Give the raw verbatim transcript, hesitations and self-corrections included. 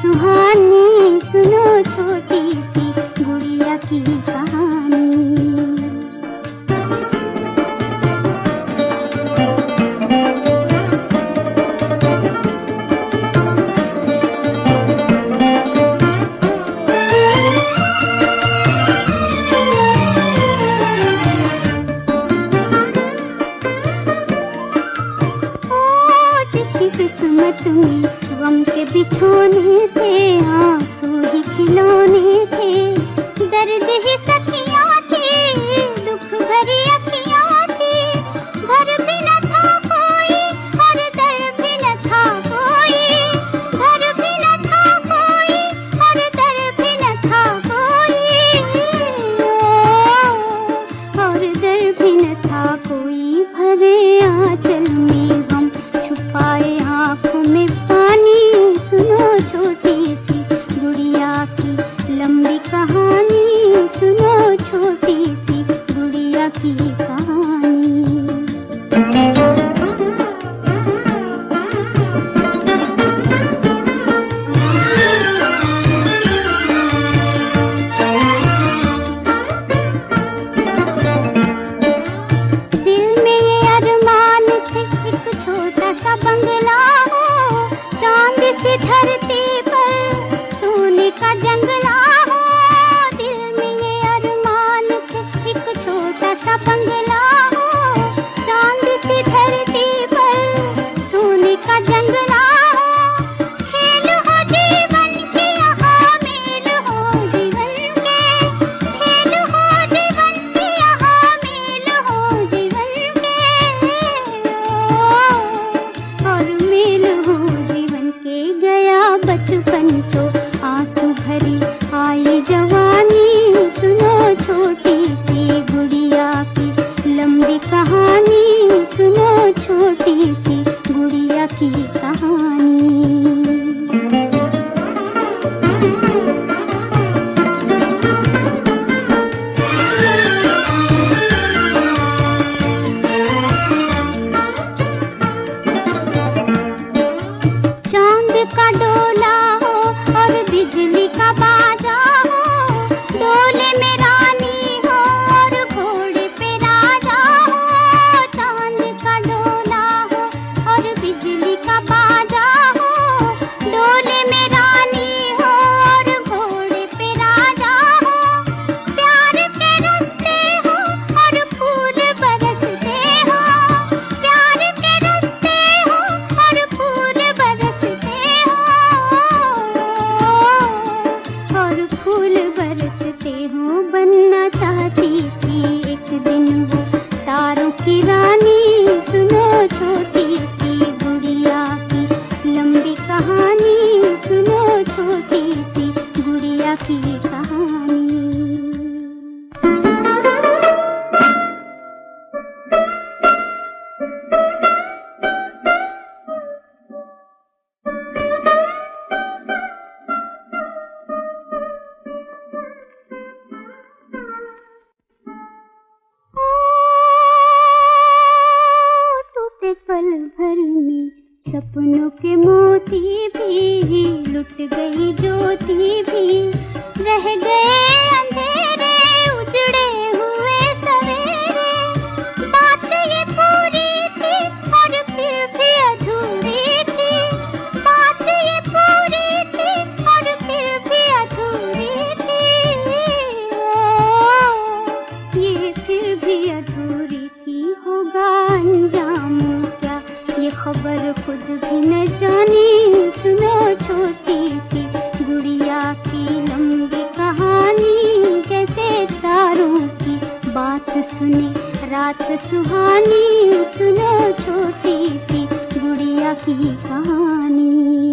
सुहानी, सुनो छोटी सी गुड़िया की कहानी। किस्मत में गम के बिछोने थे, आंसू ही खिलौने थे, दर्द ही सखियां थी, दुख भरी अखियां थी। घर भी न था कोई और दर भी न था कोई, घर भी न था कोई और दर भी न था कोई, और दर भी न था कोई। भरे आंचल में हम छुपाए आँखों में पानी, सुनो छोटी सी गुड़िया की लंबी कहानी, सुनो छोटी सी गुड़िया की कहानी। दिल में ये अरमान थे, एक छोटा सा बंगला हो, चांद से धरती पर सोने का जंगला हो। दिल में ये अरमान थे, एक छोटा सा बंगला हो, चांद से धरती पर सोने का जंगला हो। खेल हो जीवन के यहाँ मेल हो जीवन के, खेल हो जीवन के यहाँ मेल हो जीवन के, और मेल हो जीवन के। गया बचपन तो आंसू भरी आई जवानी, सुनो छोटी सी गुड़िया की लंबी कहानी, सुनो छोटी सी गुड़िया की कहानी। चांद का डोला हो और बिजली का बाजा हो, डोले में रानी हो और घोड़े पे राजा हो। चांद का डोला हो और बिजली का बाजा हो, डोले में रानी हो और घोड़े पे राजा हो। प्यार के रास्ते हो और फूल बरसते हो, प्यार के रास्ते हो और फूल बरसते हो, और फूल बरसते हो। बनना चाहती थी एक दिन वो तारों की रानी, सुनो छोटी सी गुड़िया की लंबी कहानी, सुनो छोटी सी गुड़िया की कहानी। टूटे पल भर में सपनों के मोती भी, लुट गई ज्योति भी, रह गए अंधेरे उजड़े हुए सवेरे। बात ये पूरी थी और फिर भी अधूरी थी, बात ये पूरी थी और फिर भी अधूरी थी, ओ, ये फिर भी अधूरी थी। होगा अंजाम क्या ये खबर खुद भी न जानी, सुनो छोटी सी गुड़िया की लंबी कहानी। जैसे तारों की बात सुने रात सुहानी, सुनो छोटी सी गुड़िया की कहानी।